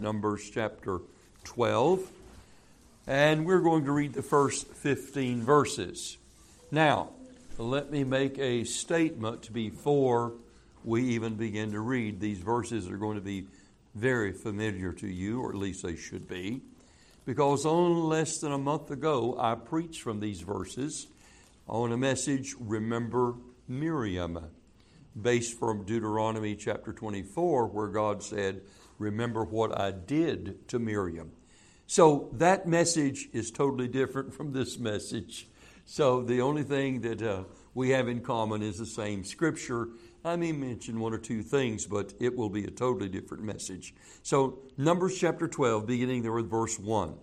Numbers chapter 12, and we're going to read the first 15 verses. Now, let me make a statement before we even begin to read. These verses are going to be very familiar to you, or at least they should be, because only less than a month ago I preached from these verses on a message, Remember Miriam, based from Deuteronomy chapter 24, where God said, remember what I did to Miriam. So that message is totally different from this message. So the only thing that we have in common is the same scripture. I may mention one or two things, but it will be a totally different message. So Numbers chapter 12, beginning there with verse 1.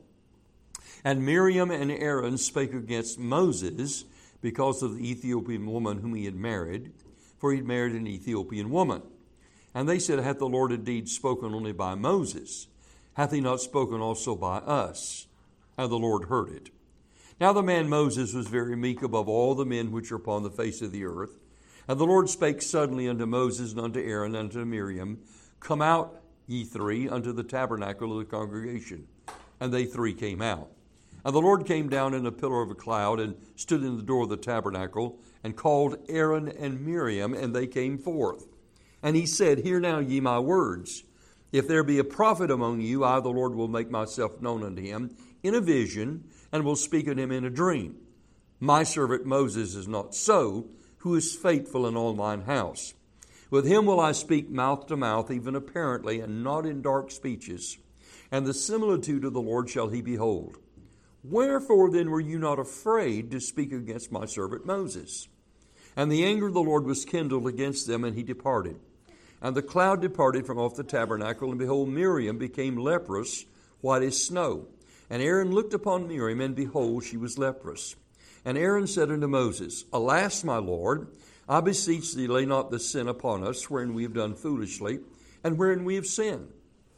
And Miriam and Aaron spake against Moses because of the Ethiopian woman whom he had married, for he had married an Ethiopian woman. And they said, hath the Lord indeed spoken only by Moses? Hath he not spoken also by us? And the Lord heard it. Now the man Moses was very meek above all the men which are upon the face of the earth. And the Lord spake suddenly unto Moses and unto Aaron and unto Miriam, Come out, ye three, unto the tabernacle of the congregation. And they three came out. And the Lord came down in a pillar of a cloud and stood in the door of the tabernacle and called Aaron and Miriam, and they came forth. And he said, Hear now ye my words. If there be a prophet among you, I, the Lord, will make myself known unto him in a vision, and will speak unto him in a dream. My servant Moses is not so, who is faithful in all mine house. With him will I speak mouth to mouth, even apparently, and not in dark speeches. And the similitude of the Lord shall he behold. Wherefore then were you not afraid to speak against my servant Moses? And the anger of the Lord was kindled against them, and he departed. And the cloud departed from off the tabernacle, and behold, Miriam became leprous, white as snow. And Aaron looked upon Miriam, and behold, she was leprous. And Aaron said unto Moses, Alas, my Lord, I beseech thee, lay not the sin upon us, wherein we have done foolishly, and wherein we have sinned.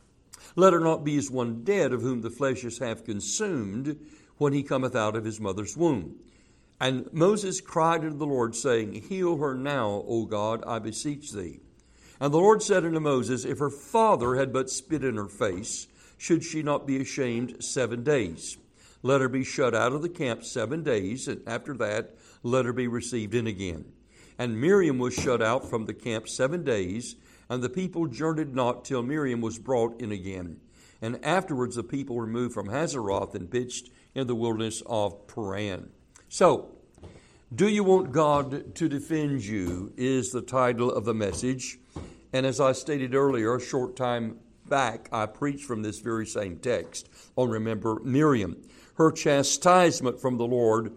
Let her not be as one dead, of whom the flesh is half consumed, when he cometh out of his mother's womb. And Moses cried unto the Lord, saying, Heal her now, O God, I beseech thee. And the Lord said unto Moses, If her father had but spit in her face, should she not be ashamed 7 days? Let her be shut out of the camp 7 days, and after that let her be received in again. And Miriam was shut out from the camp 7 days, and the people journeyed not till Miriam was brought in again. And afterwards the people removed from Hazeroth and pitched in the wilderness of Paran. So, do you want God to defend you is the title of the message. And as I stated earlier, a short time back, I preached from this very same text on Remember Miriam. Her chastisement from the Lord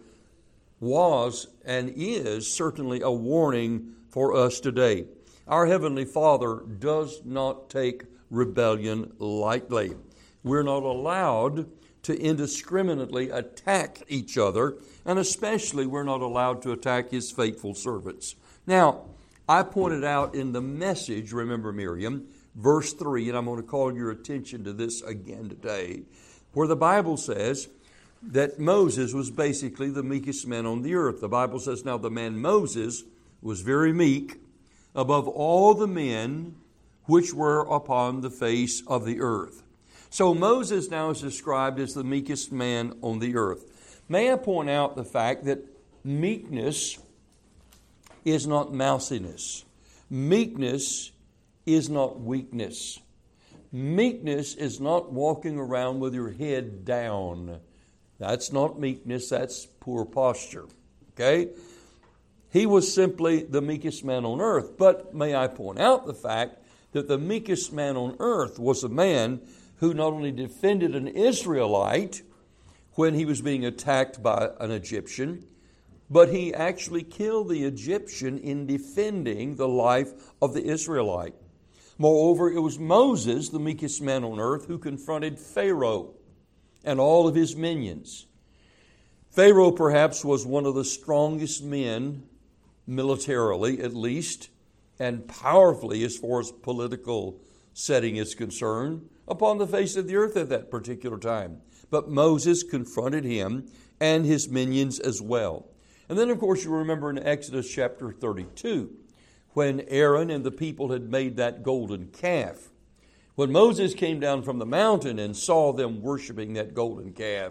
was and is certainly a warning for us today. Our Heavenly Father does not take rebellion lightly. We're not allowed to indiscriminately attack each other, and especially we're not allowed to attack His faithful servants. Now, I pointed out in the message, Remember Miriam, verse 3, and I'm going to call your attention to this again today, where the Bible says that Moses was basically the meekest man on the earth. The Bible says, now the man Moses was very meek above all the men which were upon the face of the earth. So Moses now is described as the meekest man on the earth. May I point out the fact that meekness is not mousiness. Meekness is not weakness. Meekness is not walking around with your head down. That's not meekness, that's poor posture. Okay? He was simply the meekest man on earth. But may I point out the fact that the meekest man on earth was a man who not only defended an Israelite when he was being attacked by an Egyptian, but he actually killed the Egyptian in defending the life of the Israelite. Moreover, it was Moses, the meekest man on earth, who confronted Pharaoh and all of his minions. Pharaoh perhaps was one of the strongest men, militarily at least, and powerfully as far as political setting is concerned, upon the face of the earth at that particular time. But Moses confronted him and his minions as well. And then, of course, you remember in Exodus chapter 32, when Aaron and the people had made that golden calf, When Moses came down from the mountain and saw them worshiping that golden calf,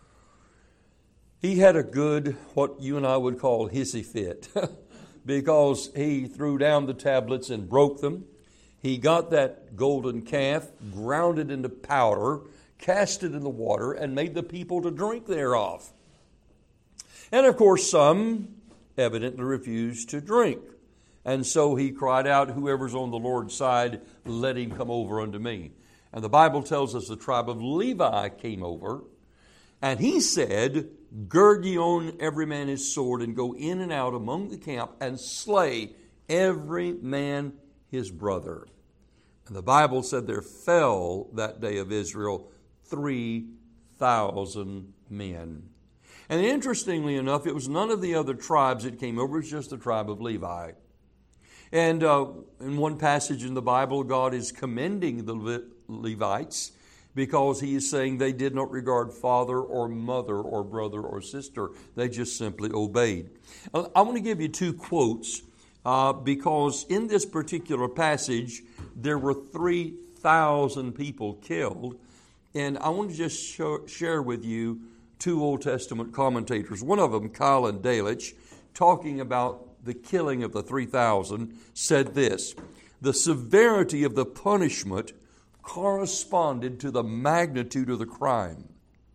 he had a good, what you and I would call hissy fit, because he threw down the tablets and broke them. He got that golden calf, ground it into powder, cast it in the water, and made the people to drink thereof. And of course, some evidently refused to drink. And so he cried out, whoever's on the Lord's side, let him come over unto me. And the Bible tells us the tribe of Levi came over, and he said, gird ye on every man his sword, and go in and out among the camp, and slay every man his brother. And the Bible said there fell that day of Israel 3,000 men. And interestingly enough, it was none of the other tribes that came over, it was just the tribe of Levi. And in one passage in the Bible, God is commending the Levites because he is saying they did not regard father or mother or brother or sister. They just simply obeyed. I want to give you two quotes because in this particular passage, there were 3,000 people killed. And I want to just share with you two Old Testament commentators. One of them, Keil and Delitzsch, talking about the killing of the 3,000, said this: the severity of the punishment corresponded to the magnitude of the crime.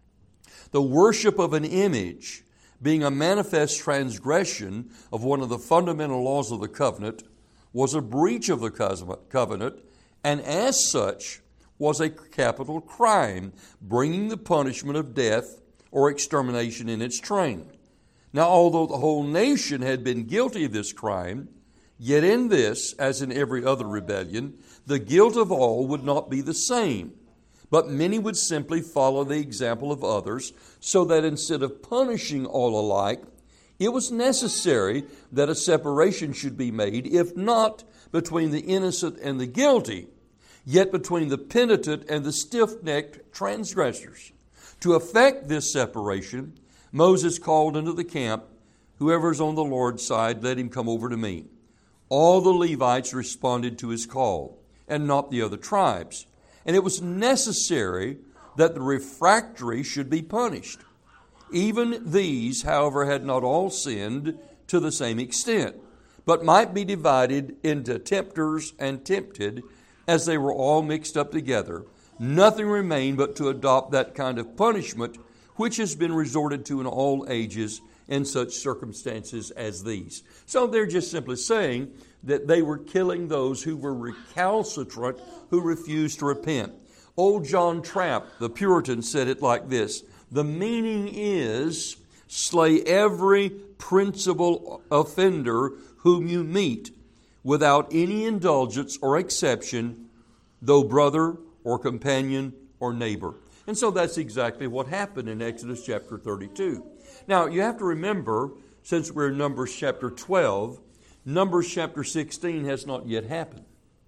The worship of an image, being a manifest transgression of one of the fundamental laws of the covenant, was a breach of the covenant, and as such was a capital crime, bringing the punishment of death or extermination in its train. Now, although the whole nation had been guilty of this crime, yet in this, as in every other rebellion, the guilt of all would not be the same, but many would simply follow the example of others, so that instead of punishing all alike, it was necessary that a separation should be made, if not between the innocent and the guilty, yet between the penitent and the stiff-necked transgressors. To effect this separation, Moses called into the camp, whoever's on the Lord's side, let him come over to me. All the Levites responded to his call, and not the other tribes. And it was necessary that the refractory should be punished. Even these, however, had not all sinned to the same extent, but might be divided into tempters and tempted, as they were all mixed up together. Nothing remained but to adopt that kind of punishment which has been resorted to in all ages in such circumstances as these. So they're just simply saying that they were killing those who were recalcitrant, who refused to repent. Old John Trapp, the Puritan, said it like this: the meaning is, slay every principal offender whom you meet, without any indulgence or exception, though brother or companion or neighbor. And so that's exactly what happened in Exodus chapter 32. Now, you have to remember, since we're in Numbers chapter 12, Numbers chapter 16 has not yet happened.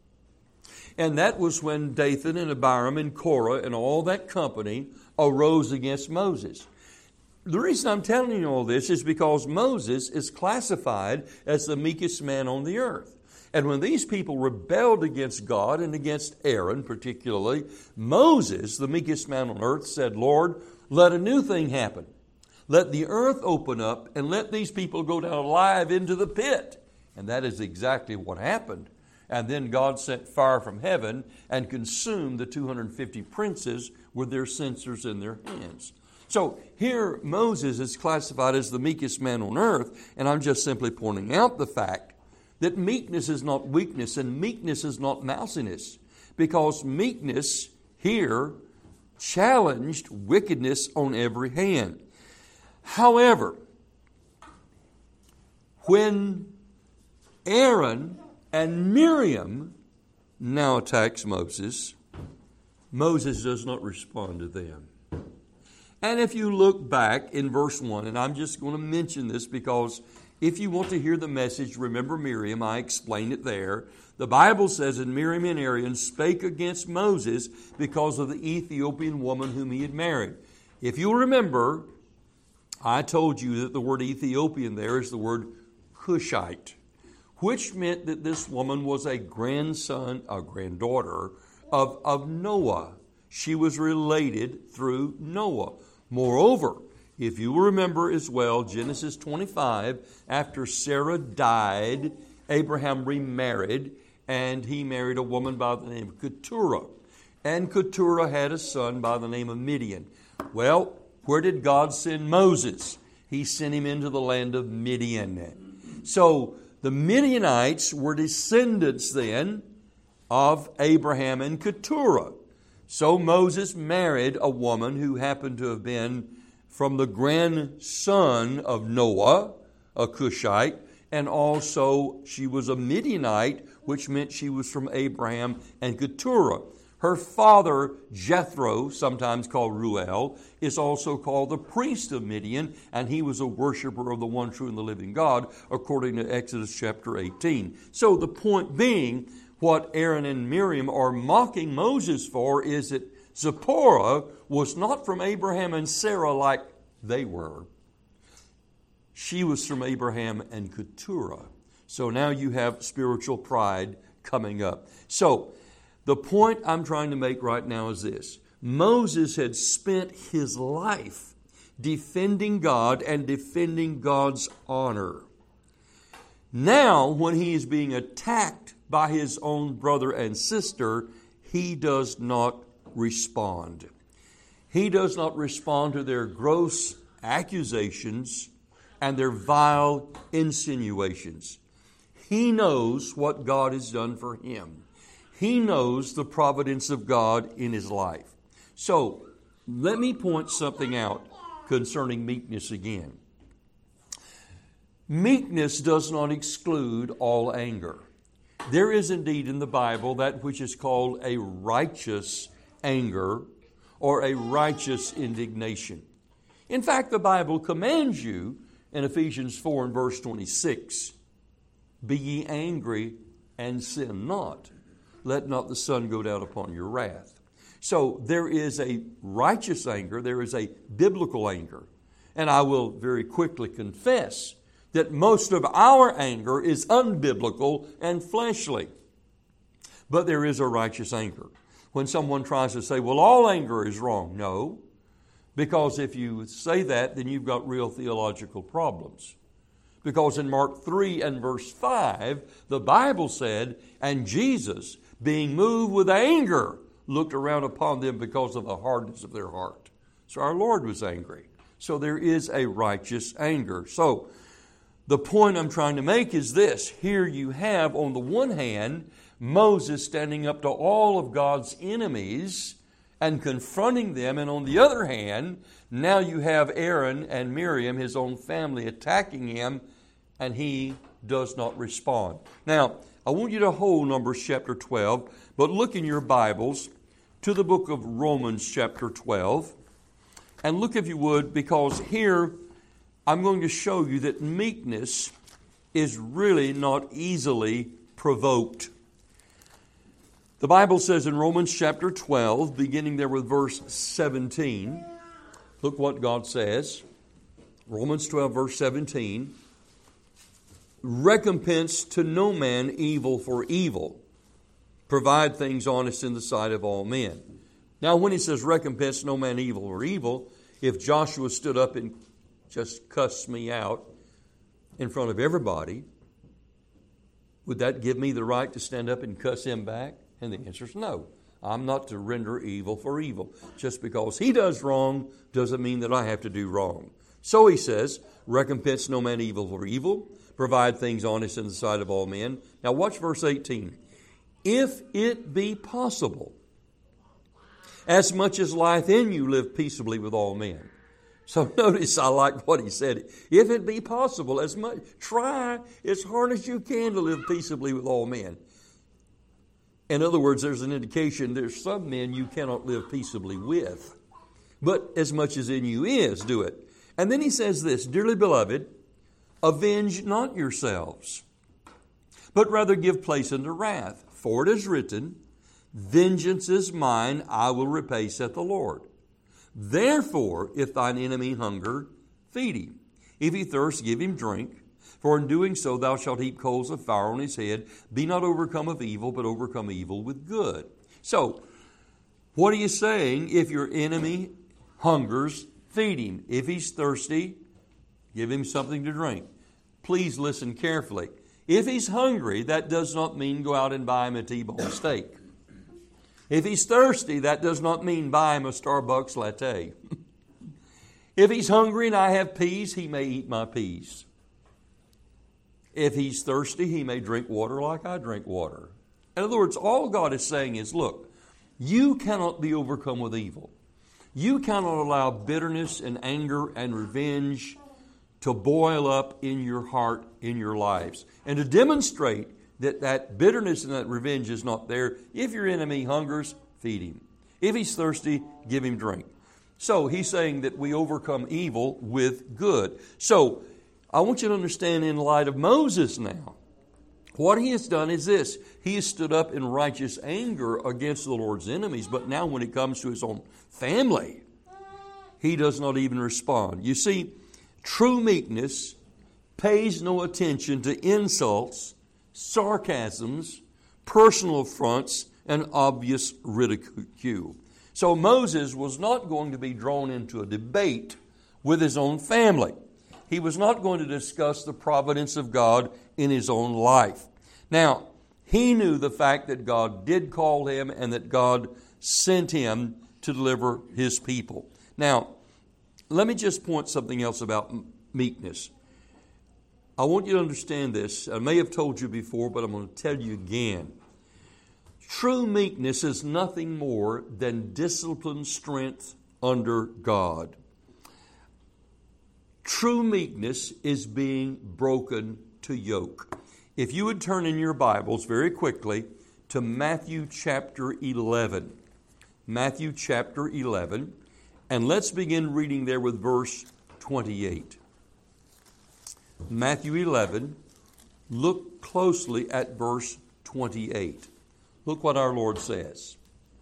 And that was when Dathan and Abiram and Korah and all that company arose against Moses. The reason I'm telling you all this is because Moses is classified as the meekest man on the earth. And when these people rebelled against God and against Aaron particularly, Moses, the meekest man on earth, said, Lord, let a new thing happen. Let the earth open up and let these people go down alive into the pit. And that is exactly what happened. And then God sent fire from heaven and consumed the 250 princes with their censers in their hands. So here Moses is classified as the meekest man on earth, and I'm just simply pointing out the fact that meekness is not weakness and meekness is not mousiness, because meekness here challenged wickedness on every hand. However, when Aaron and Miriam now attacks Moses, Moses does not respond to them. And if you look back in verse 1, and I'm just going to mention this because if you want to hear the message, remember Miriam, I explained it there. The Bible says, and Miriam and Aaron spake against Moses because of the Ethiopian woman whom he had married. If you'll remember, I told you that the word Ethiopian there is the word Cushite, which meant that this woman was a granddaughter of Noah. She was related through Noah. Moreover, if you will remember as well, Genesis 25, after Sarah died, Abraham remarried, and he married a woman by the name of Keturah. And Keturah had a son by the name of Midian. Well, where did God send Moses? He sent him into the land of Midian. So the Midianites were descendants then of Abraham and Keturah. So Moses married a woman who happened to have been from the grandson of Noah, a Cushite, and also she was a Midianite, which meant she was from Abraham and Keturah. Her father, Jethro, sometimes called Ruel, is also called the priest of Midian, and he was a worshiper of the one true and the living God, according to Exodus chapter 18. So the point being, what Aaron and Miriam are mocking Moses for is that Zipporah was not from Abraham and Sarah like they were. She was from Abraham and Keturah. So now you have spiritual pride coming up. So the point I'm trying to make right now is this. Moses had spent his life defending God and defending God's honor. Now, when he is being attacked by his own brother and sister, he does not respond. He does not respond to their gross accusations and their vile insinuations. He knows what God has done for him. He knows the providence of God in his life. So, let me point something out concerning meekness again. Meekness does not exclude all anger. There is indeed in the Bible that which is called a righteous anger or a righteous indignation. In fact, the Bible commands you in Ephesians 4 and verse 26, "Be ye angry and sin not. Let not the sun go down upon your wrath." So there is a righteous anger, there is a biblical anger. And I will very quickly confess that most of our anger is unbiblical and fleshly. But there is a righteous anger. When someone tries to say, well, all anger is wrong. No, because if you say that, then you've got real theological problems. Because in Mark 3 and verse 5, the Bible said, "And Jesus, being moved with anger, looked around upon them because of the hardness of their heart." So our Lord was angry. So there is a righteous anger. So the point I'm trying to make is this. Here you have, on the one hand, Moses standing up to all of God's enemies and confronting them. And on the other hand, now you have Aaron and Miriam, his own family, attacking him, and he does not respond. Now, I want you to hold Numbers chapter 12, but look in your Bibles to the book of Romans chapter 12. And look, if you would, because here I'm going to show you that meekness is really not easily provoked. The Bible says in Romans chapter 12, beginning there with verse 17, look what God says. Romans 12, verse 17, "Recompense to no man evil for evil. Provide things honest in the sight of all men." Now, when he says recompense no man evil for evil, if Joshua stood up and just cussed me out in front of everybody, would that give me the right to stand up and cuss him back? And the answer is no. I'm not to render evil for evil. Just because he does wrong doesn't mean that I have to do wrong. So he says, recompense no man evil for evil. Provide things honest in the sight of all men. Now watch verse 18. "If it be possible, as much as lieth in you, live peaceably with all men." So notice I like what he said. If it be possible, try as hard as you can to live peaceably with all men. In other words, there's an indication there's some men you cannot live peaceably with. But as much as in you is, do it. And then he says this, "Dearly beloved, avenge not yourselves, but rather give place unto wrath. For it is written, Vengeance is mine, I will repay, saith the Lord. Therefore, if thine enemy hunger, feed him. If he thirst, give him drink. For in doing so thou shalt heap coals of fire on his head. Be not overcome of evil, but overcome evil with good." So, what are you saying? If your enemy hungers, feed him. If he's thirsty, give him something to drink. Please listen carefully. If he's hungry, that does not mean go out and buy him a T-bone steak. If he's thirsty, that does not mean buy him a Starbucks latte. If he's hungry and I have peas, he may eat my peas. If he's thirsty, he may drink water like I drink water. In other words, all God is saying is, look, you cannot be overcome with evil. You cannot allow bitterness and anger and revenge to boil up in your heart, in your lives. And to demonstrate that that bitterness and that revenge is not there, if your enemy hungers, feed him. If he's thirsty, give him drink. So he's saying that we overcome evil with good. So I want you to understand in light of Moses now, what he has done is this. He has stood up in righteous anger against the Lord's enemies, but now when it comes to his own family, he does not even respond. You see, true meekness pays no attention to insults, sarcasms, personal affronts, and obvious ridicule. So Moses was not going to be drawn into a debate with his own family. He was not going to discuss the providence of God in his own life. Now, he knew the fact that God did call him and that God sent him to deliver his people. Now, let me just point something else about meekness. I want you to understand this. I may have told you before, but I'm going to tell you again. True meekness is nothing more than disciplined strength under God. True meekness is being broken to yoke. If you would turn in your Bibles very quickly to Matthew chapter 11. Matthew chapter 11. And let's begin reading there with verse 28. Matthew 11. Look closely at verse 28. Look what our Lord says.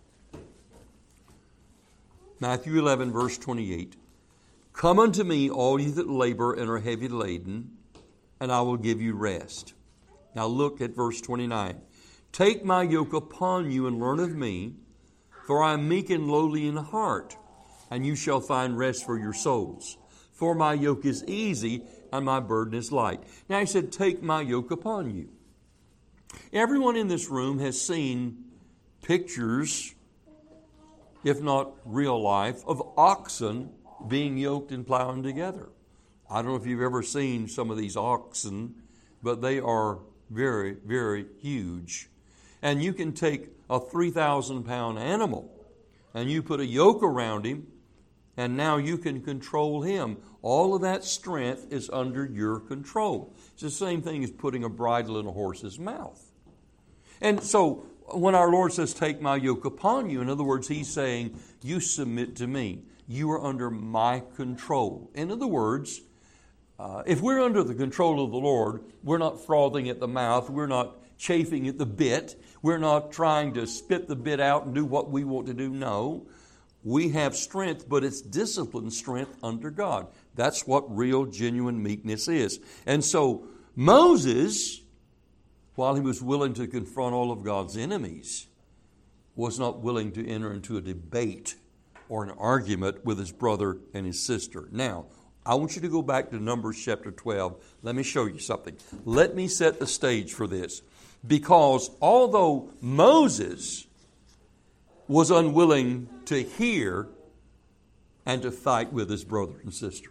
Matthew 11, verse 28. Come unto me, all ye that labor and are heavy laden, and I will give you rest. Now look at verse 29. Take my yoke upon you and learn of me, for I am meek and lowly in heart, and you shall find rest for your souls. For my yoke is easy and my burden is light. Now he said, take my yoke upon you. Everyone in this room has seen pictures, if not real life, of oxen being yoked and plowing together. I don't know if you've ever seen some of these oxen, but they are very, very huge. And you can take a 3,000-pound animal and you put a yoke around him, and now you can control him. All of that strength is under your control. It's the same thing as putting a bridle in a horse's mouth. And so when our Lord says, take my yoke upon you, in other words, he's saying, you submit to me. You are under my control. In other words, if we're under the control of the Lord, we're not frothing at the mouth. We're not chafing at the bit. We're not trying to spit the bit out and do what we want to do. No. We have strength, but it's disciplined strength under God. That's what real, genuine meekness is. And so Moses, while he was willing to confront all of God's enemies, was not willing to enter into a debate or an argument with his brother and his sister. Now, I want you to go back to Numbers chapter 12. Let me show you something. Let me set the stage for this. Because although Moses was unwilling to hear and to fight with his brother and sister,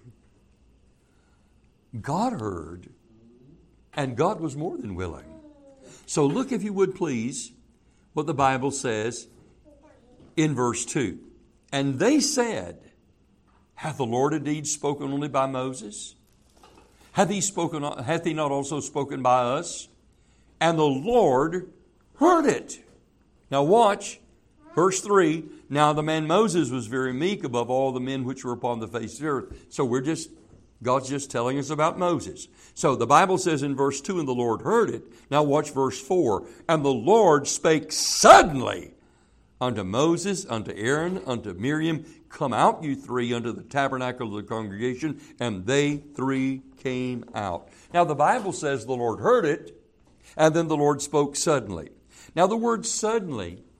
God heard, and God was more than willing. So look, if you would please, what the Bible says in verse 2. And they said, hath the Lord indeed spoken only by Moses? Hath he not also spoken by us? And the Lord heard it. Now watch, verse 3. Now the man Moses was very meek above all the men which were upon the face of the earth. So God's just telling us about Moses. So the Bible says in verse 2, and the Lord heard it. Now watch verse 4. And the Lord spake suddenly unto Moses, unto Aaron, unto Miriam, come out, you three, unto the tabernacle of the congregation. And they three came out. Now the Bible says the Lord heard it, and then the Lord spoke suddenly. Now the word suddenly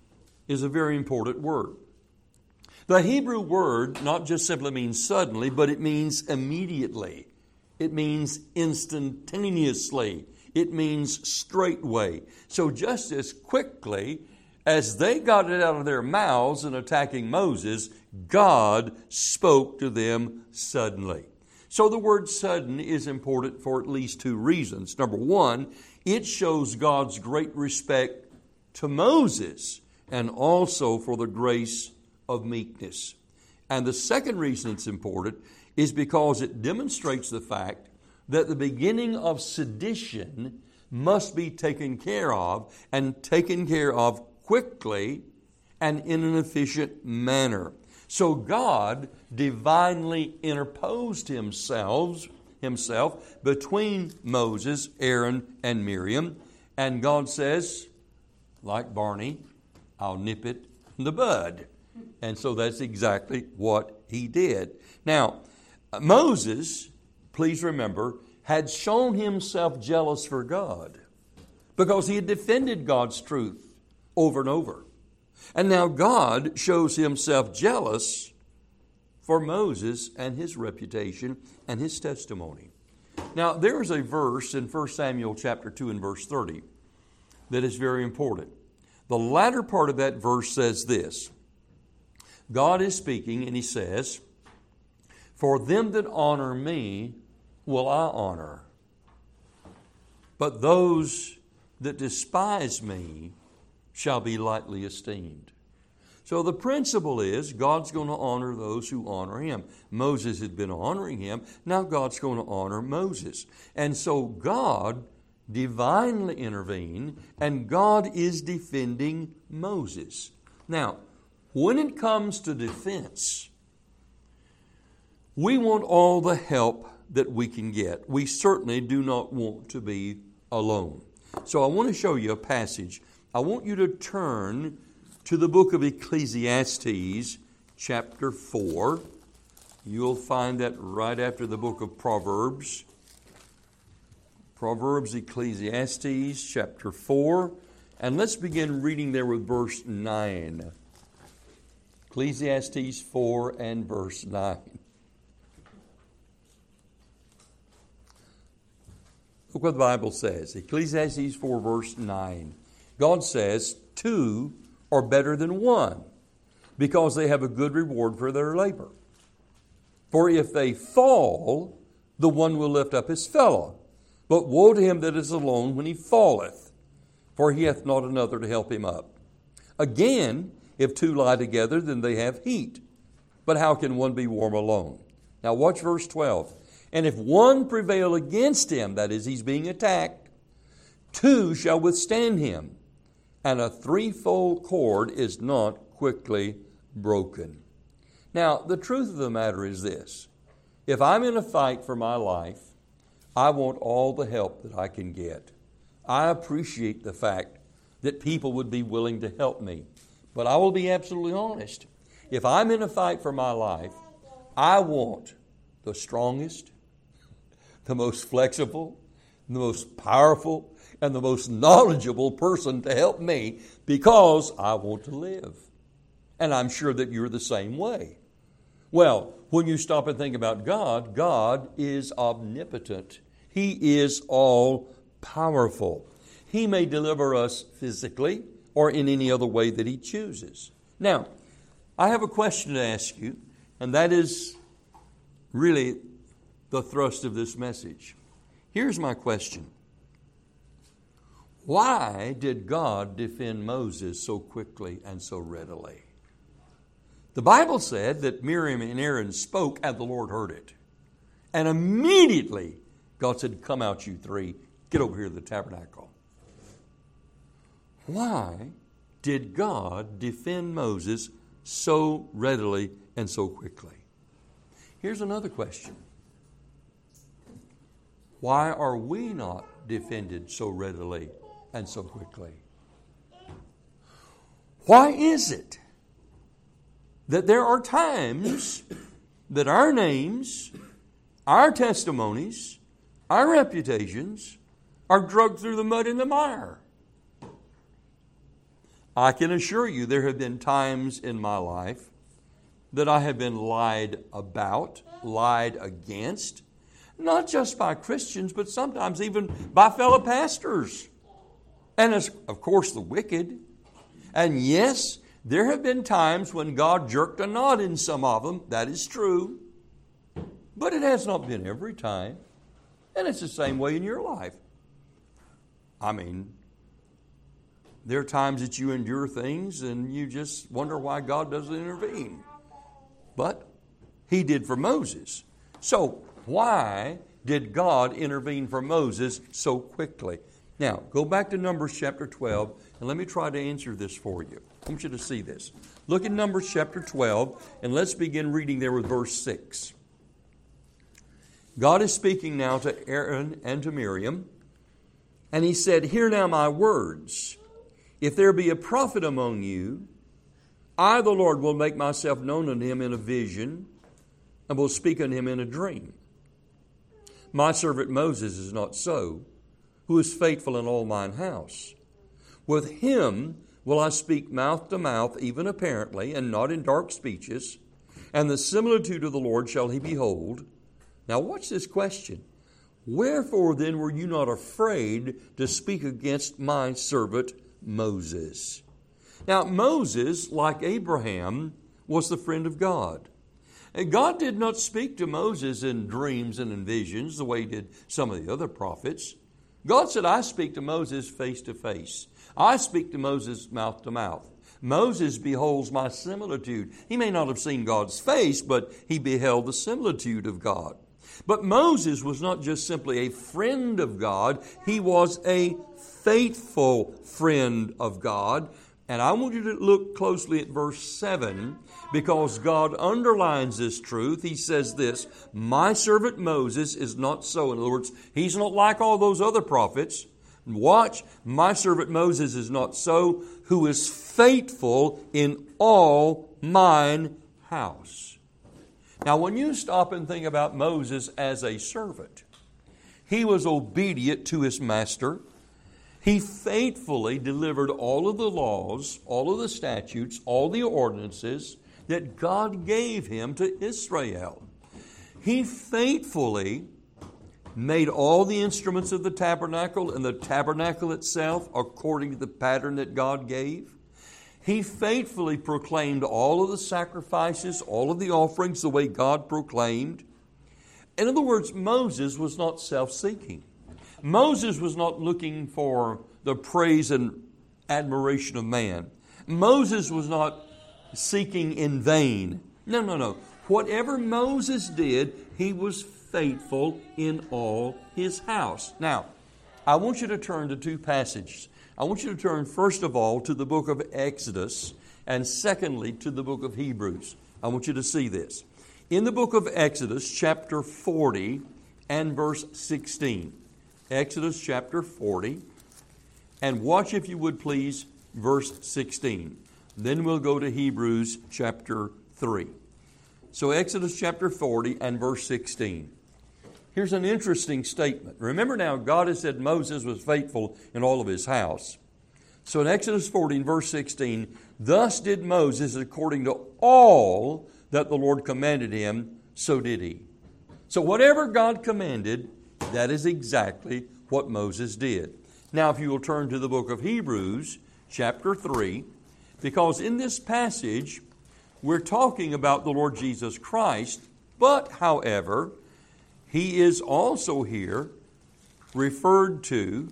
is a very important word. The Hebrew word not just simply means suddenly, but it means immediately. It means instantaneously. It means straightway. So just as quickly as they got it out of their mouths in attacking Moses, God spoke to them suddenly. So the word sudden is important for at least two reasons. Number one, it shows God's great respect to Moses and also for the grace of meekness. And the second reason it's important is because it demonstrates the fact that the beginning of sedition must be taken care of, and taken care of quickly and in an efficient manner. So God divinely interposed himself between Moses, Aaron, and Miriam. And God says, like Barney, I'll nip it in the bud. And so that's exactly what he did. Now, Moses, please remember, had shown himself jealous for God because he had defended God's truth over and over. And now God shows himself jealous for Moses and his reputation and his testimony. Now, there is a verse in 1 Samuel chapter 2 and verse 30 that is very important. The latter part of that verse says this. God is speaking and he says, "For them that honor me will I honor, but those that despise me shall be lightly esteemed." So the principle is God's going to honor those who honor him. Moses had been honoring him. Now God's going to honor Moses. And so God divinely intervened, and God is defending Moses. Now, when it comes to defense, we want all the help that we can get. We certainly do not want to be alone. So I want to show you a passage. I want you to turn to the book of Ecclesiastes, chapter 4. You'll find that right after the book of Proverbs. Proverbs, Ecclesiastes, chapter 4. And let's begin reading there with verse 9. Ecclesiastes 4 and verse 9. Look what the Bible says. Ecclesiastes 4 verse 9. God says, 2 are better than 1, because they have a good reward for their labor. For if they fall, the one will lift up his fellow. But woe to him that is alone when he falleth, for he hath not another to help him up. Again, if 2 lie together, then they have heat. But how can one be warm alone? Now watch verse 12. And if one prevail against him, that is, he's being attacked, 2 shall withstand him. And a threefold cord is not quickly broken. Now, the truth of the matter is this. If I'm in a fight for my life, I want all the help that I can get. I appreciate the fact that people would be willing to help me. But I will be absolutely honest. If I'm in a fight for my life, I want the strongest, the most flexible, the most powerful, and the most knowledgeable person to help me, because I want to live. And I'm sure that you're the same way. Well, when you stop and think about God, God is omnipotent. He is all powerful. He may deliver us physically or in any other way that he chooses. Now, I have a question to ask you, and that is really the thrust of this message. Here's my question. Why did God defend Moses so quickly and so readily? The Bible said that Miriam and Aaron spoke and the Lord heard it. And immediately God said, "Come out, you 3. Get over here to the tabernacle." Why did God defend Moses so readily and so quickly? Here's another question. Why are we not defended so readily and so quickly? Why is it that there are times that our names, our testimonies, our reputations are dragged through the mud and the mire? I can assure you there have been times in my life that I have been lied about, lied against, not just by Christians, but sometimes even by fellow pastors. And of course the wicked. And yes, there have been times when God jerked a knot in some of them. That is true. But it has not been every time. And it's the same way in your life. I mean, there are times that you endure things and you just wonder why God doesn't intervene. But He did for Moses. So why did God intervene for Moses so quickly? Now, go back to Numbers chapter 12, and let me try to answer this for you. I want you to see this. Look at Numbers chapter 12, and let's begin reading there with verse 6. God is speaking now to Aaron and to Miriam, and He said, "Hear now my words. If there be a prophet among you, I, the Lord, will make myself known unto him in a vision, and will speak unto him in a dream. My servant Moses is not so, who is faithful in all mine house. With him will I speak mouth to mouth, even apparently, and not in dark speeches, and the similitude of the Lord shall he behold." Now watch this question. "Wherefore then were you not afraid to speak against my servant Moses?" Now Moses, like Abraham, was the friend of God. And God did not speak to Moses in dreams and in visions the way He did some of the other prophets. God said, "I speak to Moses face to face. I speak to Moses mouth to mouth. Moses beholds my similitude." He may not have seen God's face, but he beheld the similitude of God. But Moses was not just simply a friend of God. He was a faithful friend of God. And I want you to look closely at verse 7, because God underlines this truth. He says this, "My servant Moses is not so." In other words, he's not like all those other prophets. Watch, "My servant Moses is not so, who is faithful in all mine house." Now, when you stop and think about Moses as a servant, he was obedient to his master. He faithfully delivered all of the laws, all of the statutes, all the ordinances that God gave him to Israel. He faithfully made all the instruments of the tabernacle and the tabernacle itself according to the pattern that God gave. He faithfully proclaimed all of the sacrifices, all of the offerings the way God proclaimed. In other words, Moses was not self-seeking. Moses was not looking for the praise and admiration of man. Moses was not seeking in vain. No. Whatever Moses did, he was faithful in all his house. Now, I want you to turn to two passages. I want you to turn first of all to the book of Exodus, and secondly to the book of Hebrews. I want you to see this. In the book of Exodus, chapter 40 and verse 16. Exodus chapter 40, and watch, if you would please, verse 16. Then we'll go to Hebrews chapter 3. So Exodus chapter 40 and verse 16. Here's an interesting statement. Remember now, God has said Moses was faithful in all of his house. So in Exodus 40 and verse 16, "Thus did Moses according to all that the Lord commanded him, so did he." So whatever God commanded, that is exactly what Moses did. Now, if you will turn to the book of Hebrews, chapter 3, because in this passage, we're talking about the Lord Jesus Christ, but, however, He is also here referred to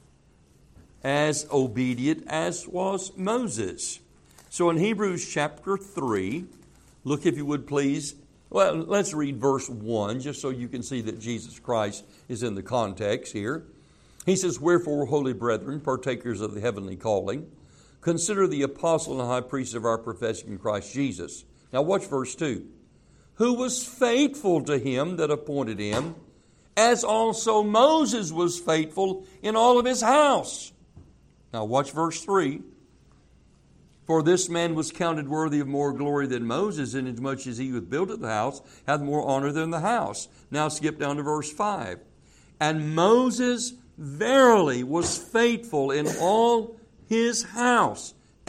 as obedient as was Moses. So in Hebrews chapter 3, look, if you would please. Well, let's read verse 1, just so you can see that Jesus Christ is in the context here. He says, "Wherefore, holy brethren, partakers of the heavenly calling, consider the apostle and high priest of our profession, Christ Jesus." Now watch verse 2. "Who was faithful to him that appointed him, as also Moses was faithful in all of his house." Now watch verse 3. "For this man was counted worthy of more glory than Moses, inasmuch as he who built the house hath more honor than the house." Now skip down to verse 5. "And Moses verily was faithful in all his house,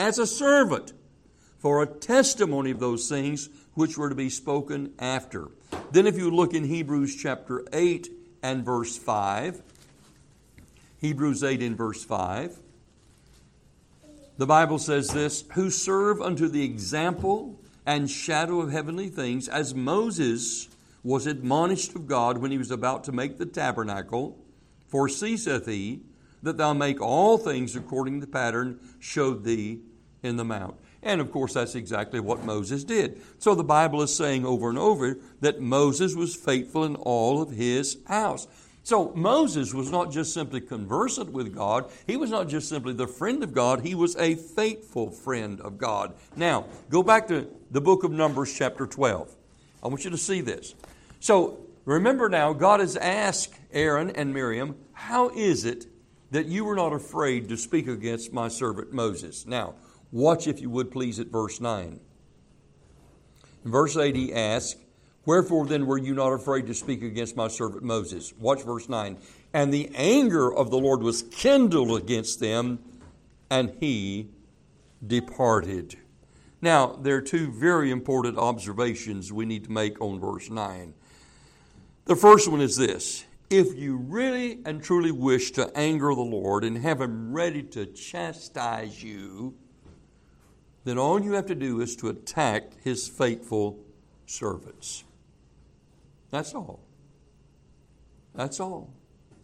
as a servant for a testimony of those things which were to be spoken after. Then if you look in Hebrews chapter 8 and verse 5, Hebrews 8 and verse 5, the Bible says this, who serve unto the example and shadow of heavenly things, as Moses was admonished of God when he was about to make the tabernacle, for see, saith he, that thou make all things according to the pattern showed thee in the mount. And of course, that's exactly what Moses did. So the Bible is saying over and over that Moses was faithful in all of his house. So Moses was not just simply conversant with God. He was not just simply the friend of God. He was a faithful friend of God. Now, go back to the book of Numbers chapter 12. I want you to see this. So remember now, God has asked Aaron and Miriam, how is it that you were not afraid to speak against my servant Moses? Now, watch, if you would please, at verse 9. In verse 8 he asks, wherefore then were you not afraid to speak against my servant Moses? Watch verse 9. And the anger of the Lord was kindled against them, and he departed. Now, there are two very important observations we need to make on verse 9. The first one is this. If you really and truly wish to anger the Lord and have Him ready to chastise you, then all you have to do is to attack His faithful servants. That's all. That's all.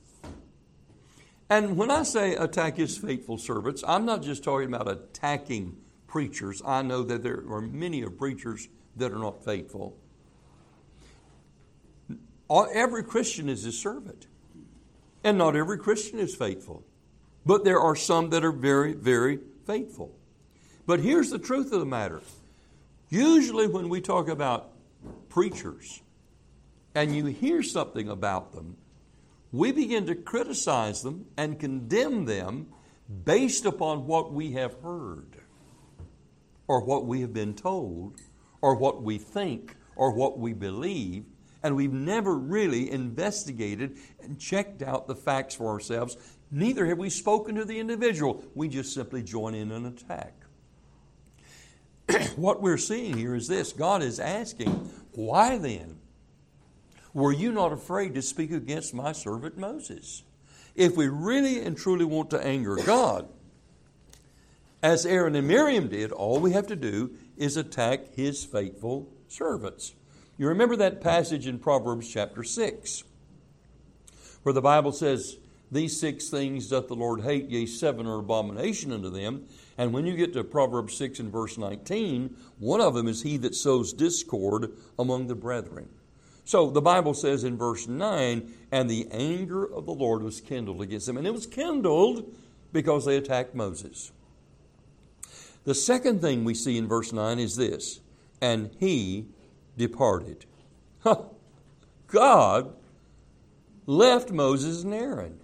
And when I say attack His faithful servants, I'm not just talking about attacking preachers. I know that there are many of preachers that are not faithful. Every Christian is His servant. And not every Christian is faithful. But there are some that are very, very faithful. But here's the truth of the matter. Usually when we talk about preachers and you hear something about them, we begin to criticize them and condemn them based upon what we have heard or what we have been told or what we think or what we believe, and we've never really investigated and checked out the facts for ourselves. Neither have we spoken to the individual. We just simply join in an attack. What we're seeing here is this. God is asking, why then were you not afraid to speak against my servant Moses? If we really and truly want to anger God, as Aaron and Miriam did, all we have to do is attack His faithful servants. You remember that passage in Proverbs chapter 6, where the Bible says, these 6 things doth the Lord hate, yea, 7 are abomination unto them. And when you get to Proverbs 6 and verse 19, one of them is he that sows discord among the brethren. So the Bible says in verse 9, and the anger of the Lord was kindled against them. And it was kindled because they attacked Moses. The second thing we see in verse 9 is this, and he departed. God left Moses and Aaron.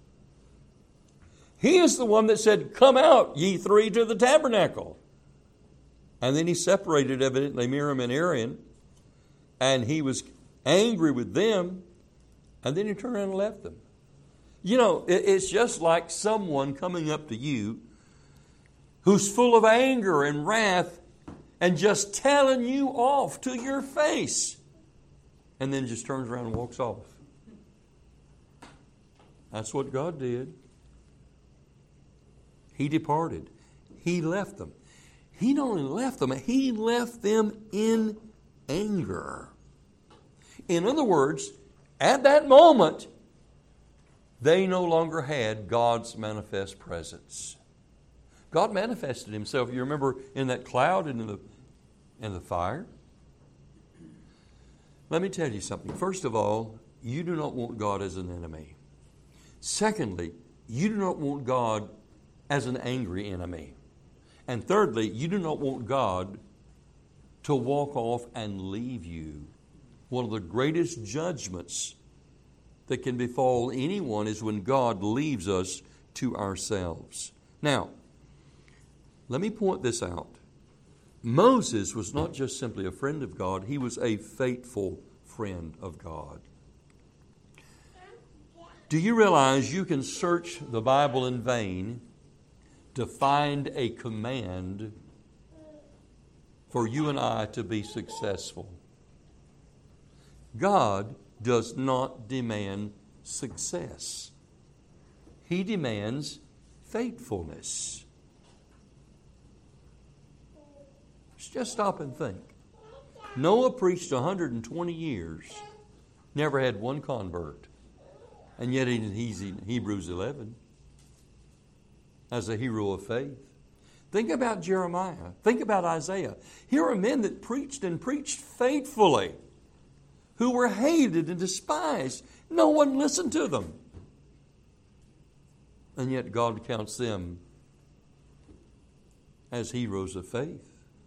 He is the one that said, come out, ye three, to the tabernacle. And then He separated evidently Miriam and Aaron, and He was angry with them, and then He turned around and left them. You know, it's just like someone coming up to you who's full of anger and wrath and just telling you off to your face, and then just turns around and walks off. That's what God did. He departed. He left them. He not only left them, He left them in anger. In other words, at that moment, they no longer had God's manifest presence. God manifested Himself. You remember in that cloud and in the fire? Let me tell you something. First of all, you do not want God as an enemy. Secondly, you do not want God as an angry enemy. And thirdly, you do not want God to walk off and leave you. One of the greatest judgments that can befall anyone is when God leaves us to ourselves. Now, let me point this out. Moses was not just simply a friend of God, he was a faithful friend of God. Do you realize you can search the Bible in vain to find a command for you and I to be successful. God does not demand success. He demands faithfulness. Just stop and think. Noah preached 120 years, never had one convert. And yet he's in Hebrews 11 as a hero of faith. Think about Jeremiah. Think about Isaiah. Here are men that preached and preached faithfully, who were hated and despised. No one listened to them. And yet God counts them as heroes of faith.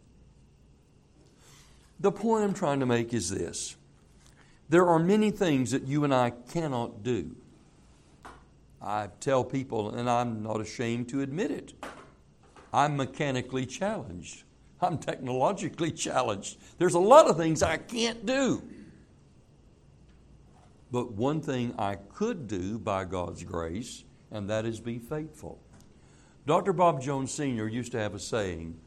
The point I'm trying to make is this. There are many things that you and I cannot do. I tell people, and I'm not ashamed to admit it, I'm mechanically challenged. I'm technologically challenged. There's a lot of things I can't do. But one thing I could do by God's grace, and that is be faithful. Dr. Bob Jones Sr. used to have a saying,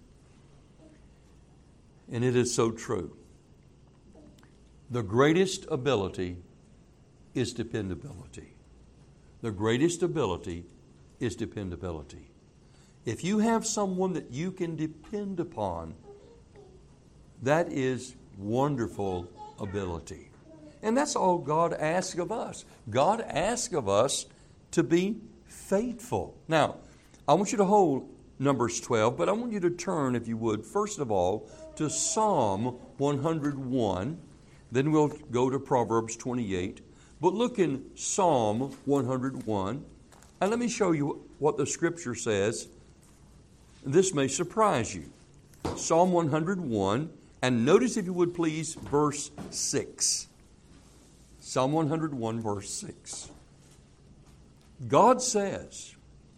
and it is so true. The greatest ability is dependability. The greatest ability is dependability. If you have someone that you can depend upon, that is wonderful ability. And that's all God asks of us. God asks of us to be faithful. Now, I want you to hold Numbers 12, but I want you to turn, if you would, first of all, to Psalm 101. Then we'll go to Proverbs 28. But look in Psalm 101, and let me show you what the Scripture says. This may surprise you. Psalm 101, and notice, if you would please, verse 6. Psalm 101, verse 6. God says,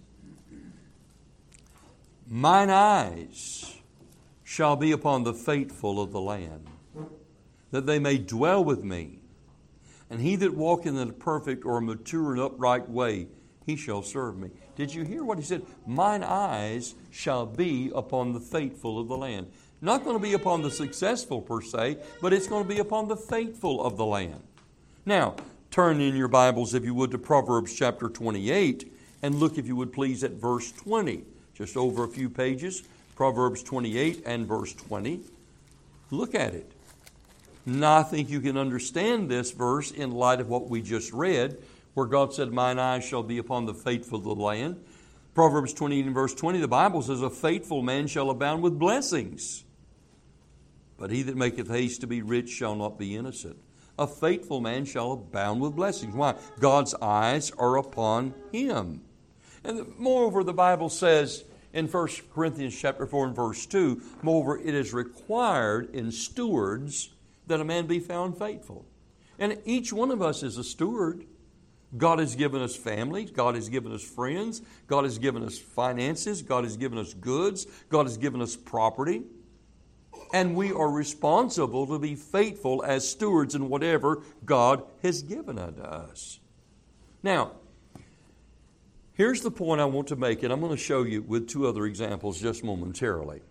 "Mine eyes shall be upon the faithful of the land, that they may dwell with me. And he that walk in the perfect or mature and upright way, he shall serve me." Did you hear what he said? Mine eyes shall be upon the faithful of the land. Not going to be upon the successful per se, but it's going to be upon the faithful of the land. Now, turn in your Bibles, if you would, to Proverbs chapter 28, and look, if you would please, at verse 20. Just over a few pages, Proverbs 28 and verse 20. Look at it. Now, I think you can understand this verse in light of what we just read, where God said, "Mine eyes shall be upon the faithful of the land." Proverbs 20 and verse 20, the Bible says, "A faithful man shall abound with blessings, but he that maketh haste to be rich shall not be innocent." A faithful man shall abound with blessings. Why? God's eyes are upon him. And moreover, the Bible says in 1 Corinthians chapter 4 and verse 2, moreover, it is required in stewards that a man be found faithful. And each one of us is a steward. God has given us families. God has given us friends. God has given us finances. God has given us goods. God has given us property. And we are responsible to be faithful as stewards in whatever God has given unto us. Now, here's the point I want to make, and I'm going to show you with two other examples just momentarily.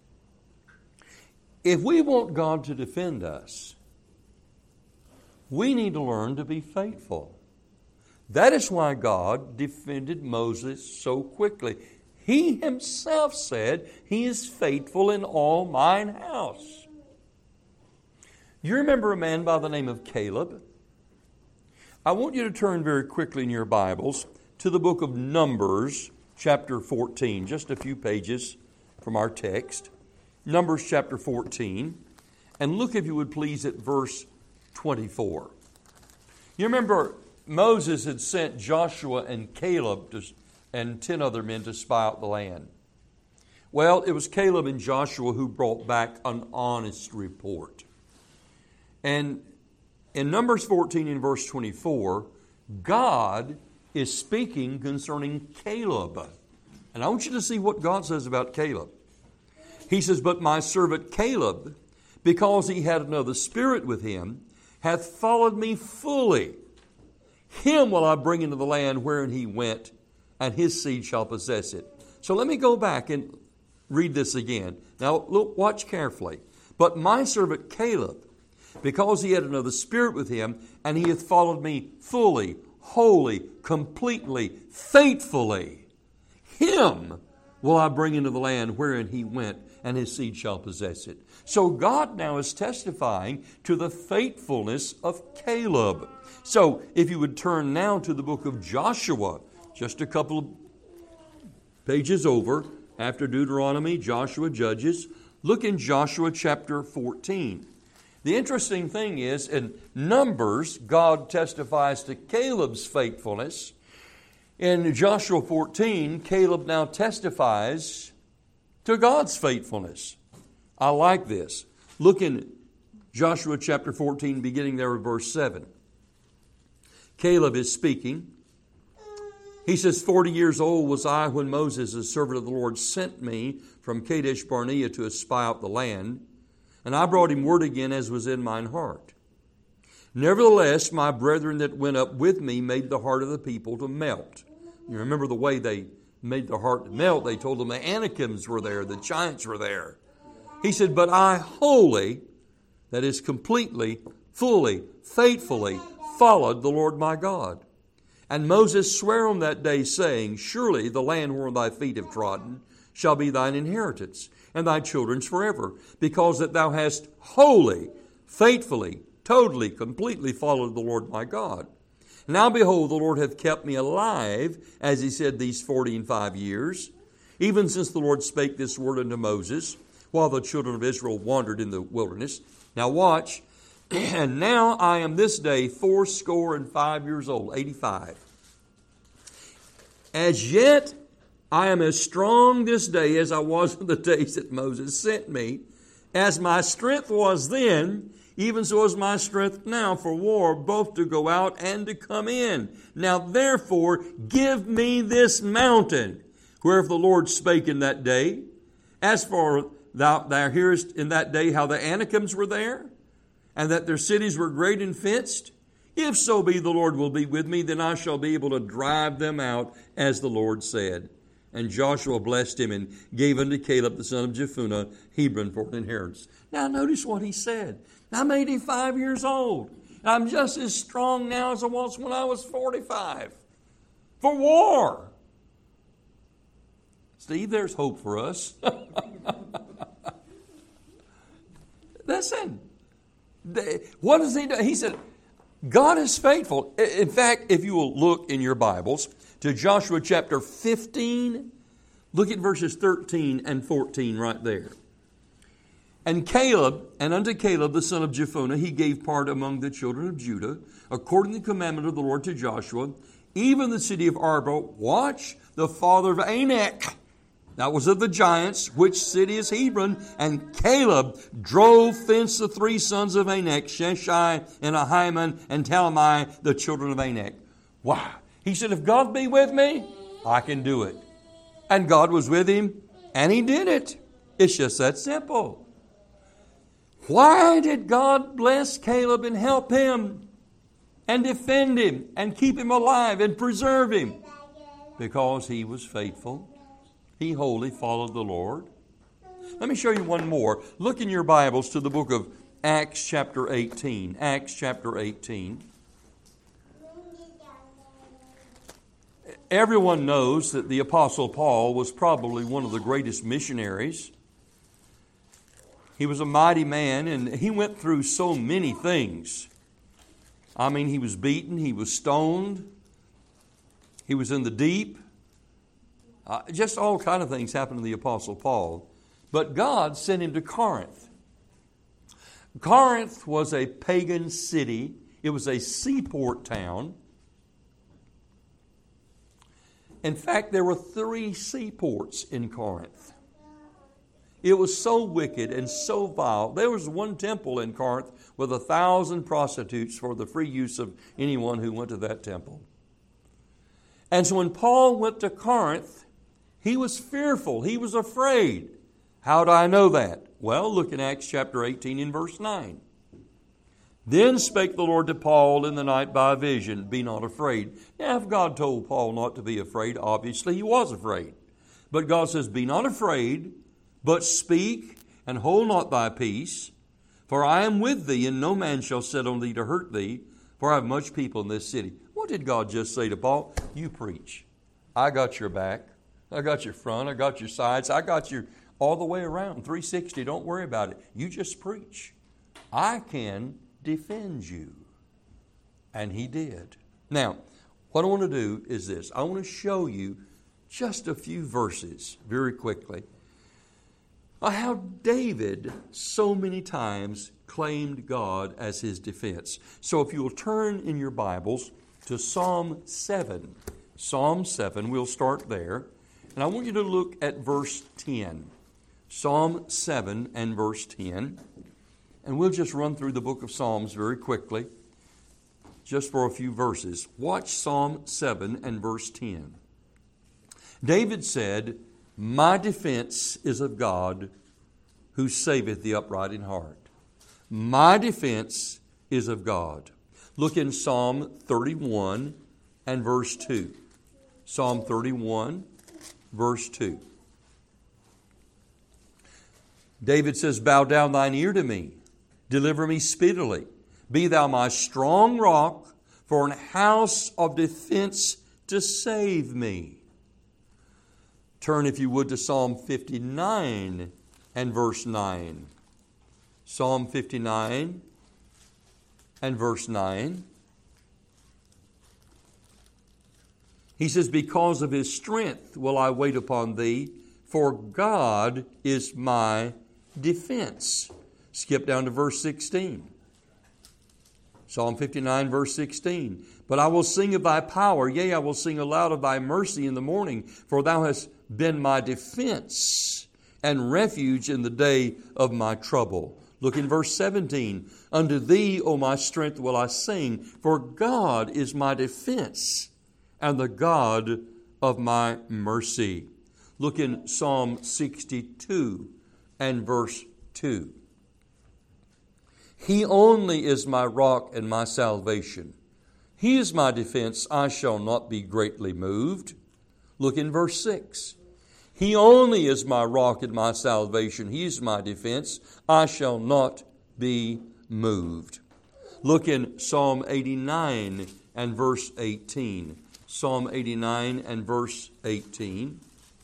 If we want God to defend us, we need to learn to be faithful. That is why God defended Moses so quickly. He himself said, "He is faithful in all mine house." You remember a man by the name of Caleb? I want you to turn very quickly in your Bibles to the book of Numbers, chapter 14, just a few pages from our text. Numbers chapter 14, and look, if you would please, at verse 24. You remember Moses had sent Joshua and Caleb and 10 other men to spy out the land. Well, it was Caleb and Joshua who brought back an honest report. And in Numbers 14 and verse 24, God is speaking concerning Caleb. And I want you to see what God says about Caleb. He says, "But my servant Caleb, because he had another spirit with him, hath followed me fully. Him will I bring into the land wherein he went, and his seed shall possess it." So let me go back and read this again. Now, look, watch carefully. But my servant Caleb, because he had another spirit with him, and he hath followed me fully, wholly, completely, faithfully, him will I bring into the land wherein he went, and his seed shall possess it. So God now is testifying to the faithfulness of Caleb. So if you would turn now to the book of Joshua, just a couple of pages over, after Deuteronomy, Joshua, Judges, look in Joshua chapter 14. The interesting thing is, in Numbers, God testifies to Caleb's faithfulness. In Joshua 14, Caleb now testifies to God's faithfulness. I like this. Look in Joshua chapter 14, beginning there at verse 7. Caleb is speaking. He says, 40 years old was I when Moses, the servant of the Lord, sent me from Kadesh Barnea to espy out the land. And I brought him word again as was in mine heart. Nevertheless, my brethren that went up with me made the heart of the people to melt. You remember the way they made the heart to melt? They told them the Anakims were there, the giants were there. He said, but I wholly, that is completely, fully, faithfully, followed the Lord my God. And Moses sware on that day, saying, surely the land whereon thy feet have trodden shall be thine inheritance, and thy children's forever, because that thou hast wholly, faithfully, totally, completely followed the Lord my God. Now behold, the Lord hath kept me alive, as he said, these 45 years, even since the Lord spake this word unto Moses, while the children of Israel wandered in the wilderness. Now watch. And now I am this day 85 years old, 85. As yet I am as strong this day as I was in the days that Moses sent me. As my strength was then, even so is my strength now for war, both to go out and to come in. Now therefore give me this mountain, whereof the Lord spake in that day. As for thou hearest in that day how the Anakims were there, and that their cities were great and fenced? If so be the Lord will be with me, then I shall be able to drive them out, as the Lord said. And Joshua blessed him and gave unto Caleb the son of Jephunneh Hebron for an inheritance. Now notice what he said. I'm 85 years old. I'm just as strong now as I was when I was 45. For war. Steve, there's hope for us. Listen. What does he do? He said, God is faithful. In fact, if you will look in your Bibles to Joshua chapter 15, look at verses 13 and 14 right there. And unto Caleb the son of Jephunneh he gave part among the children of Judah, according to the commandment of the Lord to Joshua, even the city of Arba, watch, the father of Anak. That was of the giants, which city is Hebron. And Caleb drove thence the three sons of Anak, Sheshai and Ahiman and Talmai, the children of Anak. Wow. He said, if God be with me, I can do it. And God was with him, and he did it. It's just that simple. Why did God bless Caleb and help him and defend him and keep him alive and preserve him? Because he was faithful. He wholly followed the Lord. Let me show you one more. Look in your Bibles to the book of Acts chapter 18. Acts chapter 18. Everyone knows that the Apostle Paul was probably one of the greatest missionaries. He was a mighty man, and he went through so many things. I mean, he was beaten, he was stoned, he was in the deep. Just all kind of things happened to the Apostle Paul. But God sent him to Corinth. Corinth was a pagan city. It was a seaport town. In fact, there were 3 seaports in Corinth. It was so wicked and so vile. There was one temple in Corinth with 1,000 prostitutes for the free use of anyone who went to that temple. And so when Paul went to Corinth, he was fearful. He was afraid. How do I know that? Well, look in Acts chapter 18 in verse 9. Then spake the Lord to Paul in the night by a vision, be not afraid. Now, if God told Paul not to be afraid, obviously he was afraid. But God says, be not afraid, but speak and hold not thy peace. For I am with thee, and no man shall set on thee to hurt thee. For I have much people in this city. What did God just say to Paul? You preach. I got your back. I got your front. I got your sides. I got you all the way around. 360. Don't worry about it. You just preach. I can defend you. And he did. Now, what I want to do is this. I want to show you just a few verses very quickly. How David so many times claimed God as his defense. So if you will turn in your Bibles to Psalm 7. Psalm 7, we'll start there. And I want you to look at verse 10. Psalm 7 and verse 10. And we'll just run through the book of Psalms very quickly, just for a few verses. Watch Psalm 7 and verse 10. David said, my defense is of God, who saveth the upright in heart. My defense is of God. Look in Psalm 31 and verse 2. Psalm 31, verse 2. David says, bow down thine ear to me. Deliver me speedily. Be thou my strong rock, for an house of defense to save me. Turn, if you would, to Psalm 59 and verse 9. Psalm 59 and verse 9. He says, because of his strength will I wait upon thee, for God is my defense. Skip down to verse 16. Psalm 59, verse 16. But I will sing of thy power, yea, I will sing aloud of thy mercy in the morning, for thou hast been my defense and refuge in the day of my trouble. Look in verse 17. Unto thee, O my strength, will I sing, for God is my defense and the God of my mercy. Look in Psalm 62 and verse 2. He only is my rock and my salvation. He is my defense, I shall not be greatly moved. Look in verse 6. He only is my rock and my salvation. He is my defense, I shall not be moved. Look in Psalm 89 and verse 18. Psalm 89 and verse 18.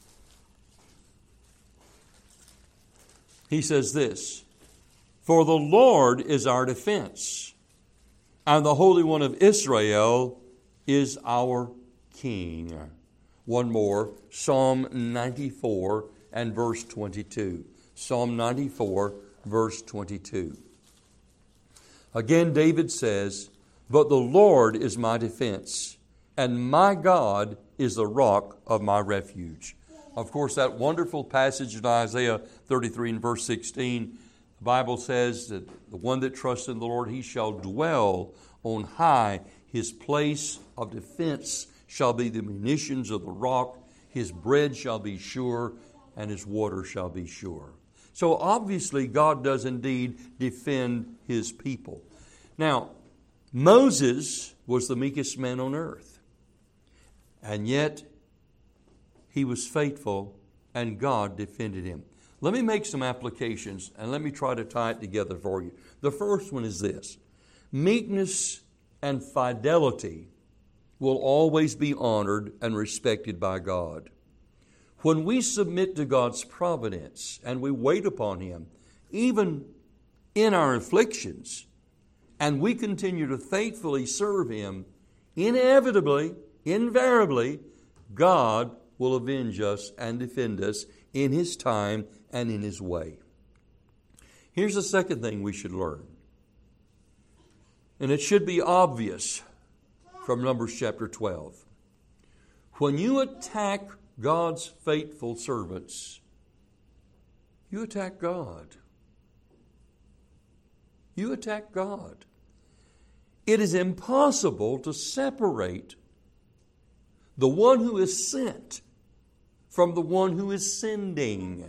He says this, for the Lord is our defense, and the Holy One of Israel is our King. One more, Psalm 94 and verse 22. Psalm 94, verse 22. Again, David says, but the Lord is my defense, and my God is the rock of my refuge. Of course, that wonderful passage in Isaiah 33 and verse 16, the Bible says that the one that trusts in the Lord, he shall dwell on high. His place of defense shall be the munitions of the rock. His bread shall be sure, and his water shall be sure. So obviously, God does indeed defend his people. Now, Moses was the meekest man on earth, and yet he was faithful, and God defended him. Let me make some applications, and let me try to tie it together for you. The first one is this. Meekness and fidelity will always be honored and respected by God. When we submit to God's providence and we wait upon Him, even in our afflictions, and we continue to faithfully serve Him, inevitably, invariably, God will avenge us and defend us in His time and in His way. Here's the second thing we should learn. And it should be obvious from Numbers chapter 12. When you attack God's faithful servants, you attack God. You attack God. It is impossible to separate the one who is sent from the one who is sending.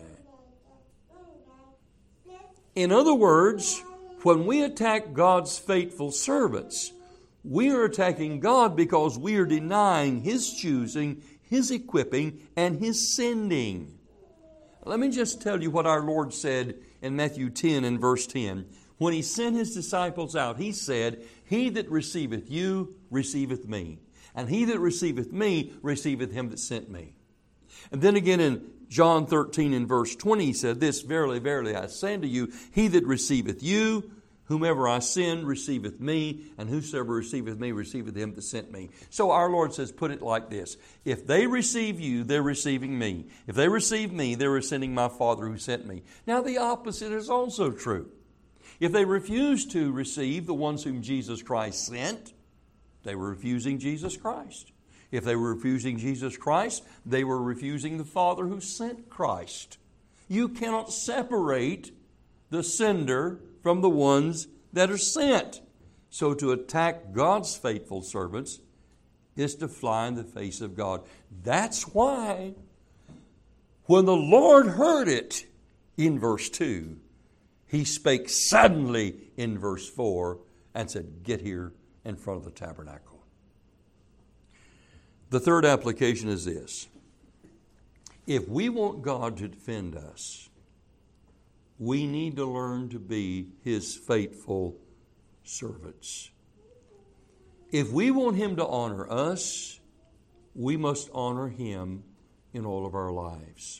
In other words, when we attack God's faithful servants, we are attacking God because we are denying His choosing, His equipping, and His sending. Let me just tell you what our Lord said in Matthew 10 and verse 10. When He sent His disciples out, He said, "He that receiveth you receiveth me, and he that receiveth me receiveth Him that sent me." And then again in John 13 and verse 20, He said this, "Verily, verily, I say unto you, he that receiveth you, whomever I send, receiveth me, and whosoever receiveth me, receiveth Him that sent me." So our Lord says, put it like this: if they receive you, they're receiving me. If they receive me, they're sending my Father who sent me. Now the opposite is also true. If they refuse to receive the ones whom Jesus Christ sent, they were refusing Jesus Christ. If they were refusing Jesus Christ, they were refusing the Father who sent Christ. You cannot separate the sender from the ones that are sent. So to attack God's faithful servants is to fly in the face of God. That's why when the Lord heard it in verse 2, He spake suddenly in verse 4 and said, "Get here in front of the tabernacle." The third application is this: if we want God to defend us, we need to learn to be His faithful servants. If we want Him to honor us, we must honor Him in all of our lives.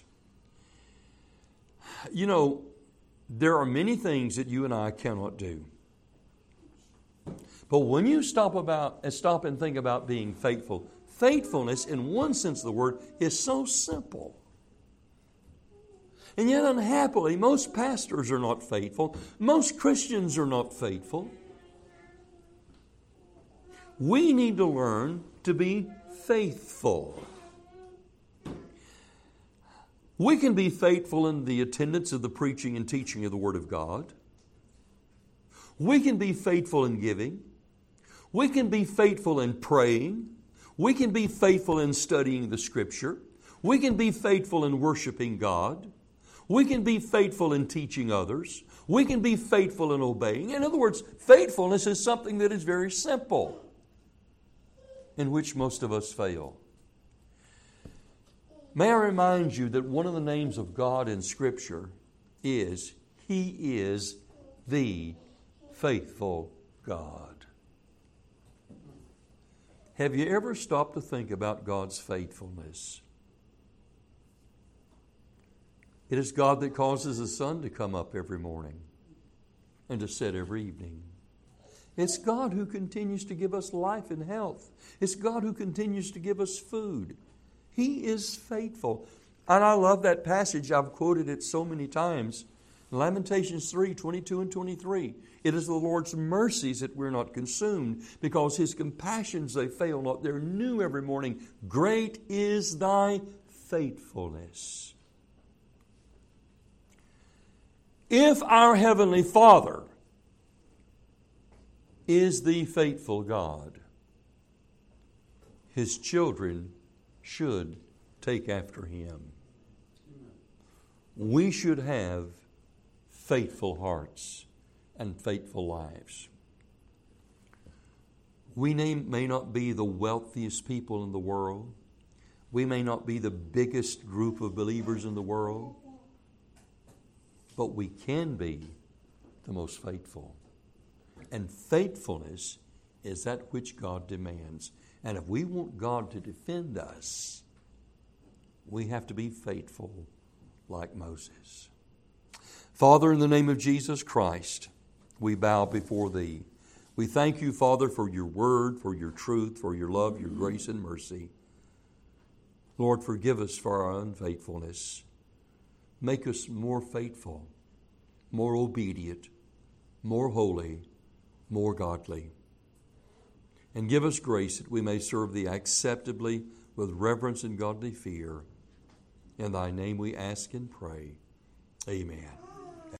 You know, there are many things that you and I cannot do. But when you stop and think about being faithful, faithfulness in one sense of the word is so simple. And yet unhappily, most pastors are not faithful. Most Christians are not faithful. We need to learn to be faithful. We can be faithful in the attendance of the preaching and teaching of the Word of God. We can be faithful in giving. We can be faithful in praying. We can be faithful in studying the Scripture. We can be faithful in worshiping God. We can be faithful in teaching others. We can be faithful in obeying. In other words, faithfulness is something that is very simple, in which most of us fail. May I remind you that one of the names of God in Scripture is He is the faithful God. Have you ever stopped to think about God's faithfulness? It is God that causes the sun to come up every morning and to set every evening. It's God who continues to give us life and health. It's God who continues to give us food. He is faithful. And I love that passage. I've quoted it so many times. Lamentations 3, 22 and 23. It is the Lord's mercies that we're not consumed, because His compassions, they fail not. They're new every morning. Great is thy faithfulness. If our Heavenly Father is the faithful God, His children should take after Him. We should have faithful hearts and faithful lives. We may not be the wealthiest people in the world. We may not be the biggest group of believers in the world. But we can be the most faithful. And faithfulness is that which God demands. And if we want God to defend us, we have to be faithful like Moses. Father, in the name of Jesus Christ, we bow before Thee. We thank You, Father, for Your word, for Your truth, for Your love, Your grace and mercy. Lord, forgive us for our unfaithfulness. Make us more faithful, more obedient, more holy, more godly. And give us grace that we may serve Thee acceptably with reverence and godly fear. In Thy name we ask and pray. Amen.